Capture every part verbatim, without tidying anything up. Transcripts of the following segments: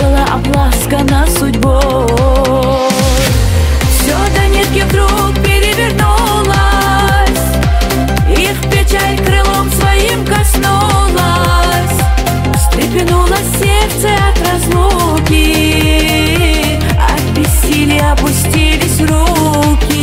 была обласкана судьбой. Все до нитки вдруг перевернулось, их печаль крылом своим коснулась. Встрепенуло сердце от разлуки, от бессилия опустились руки.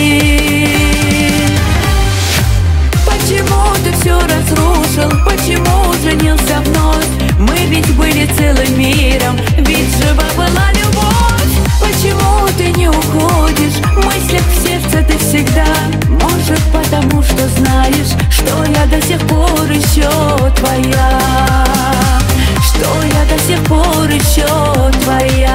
Почему ты все разрушил, почему женился вновь? Мы ведь были целым миром, ведь жива была любовь. Почему ты не уходишь, в мыслях в сердце ты всегда? Может, потому что знаешь, что я до сих пор еще твоя, что я до сих пор еще твоя.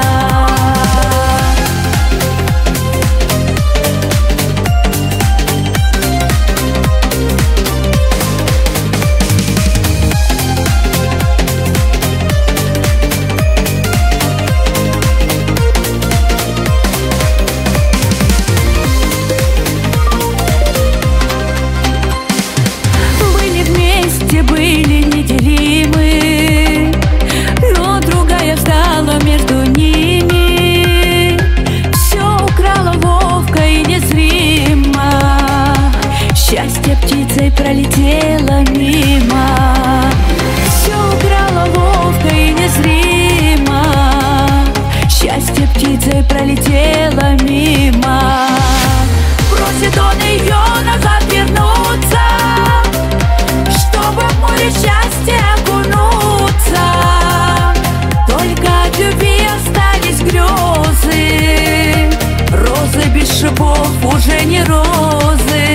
Были неделимы, но другая встала между ними. Все украла ловко и незримо, счастье птицей пролетело мимо. Все украла ловко и незримо, счастье птицей пролетело мимо. Просит он ее назад вернуться, чтобы в море счастья окунуться. Только от любви остались грезы, розы без шипов уже не розы.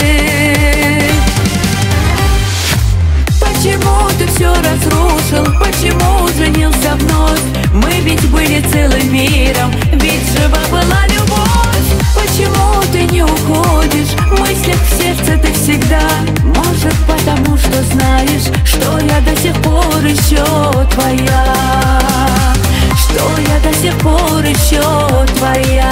Почему ты все разрушил, почему женился вновь? Мы ведь были целым миром, ведь жива была любовь. Почему ты не уходишь, в мыслях в сердце ты всегда? Может, потому что знаешь, что я до сих пор еще твоя, что я до сих пор еще твоя.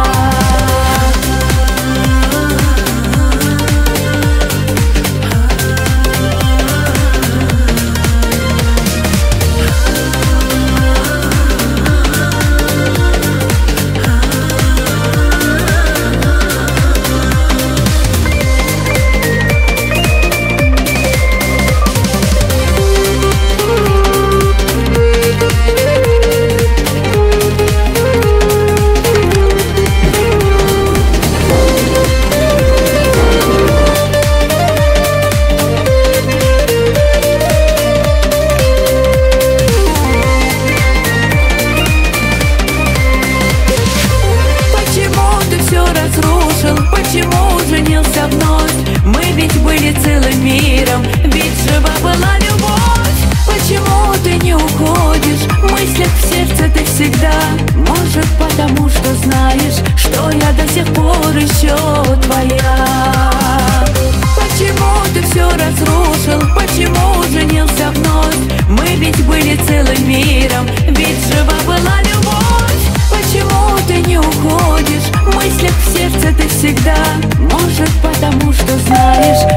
Почему женился вновь? Мы ведь были целым миром, ведь жива была любовь. Почему ты не уходишь, в мыслях в сердце ты всегда? Может, потому что знаешь, что я до сих пор еще твоя. Почему ты все разрушил, почему женился вновь? Мы ведь были целым миром, ведь жива была любовь. Почему ты не уходишь, в мыслях в сердце ты всегда? Может, потому что знаешь,